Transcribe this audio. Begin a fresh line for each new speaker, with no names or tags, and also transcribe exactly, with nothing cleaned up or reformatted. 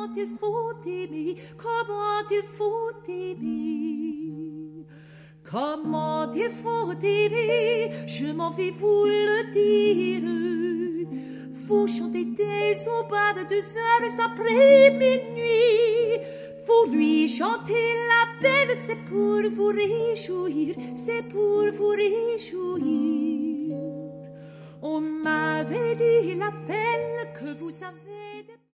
comment il faut aimer, comment il faut aimer. Comment il faut aimer, je m'en vais vous le dire. Vous chantez des aubades deux heures après minuit. Vous lui chantez la belle, c'est pour vous réjouir, c'est pour vous réjouir. On m'avait dit la belle que vous avez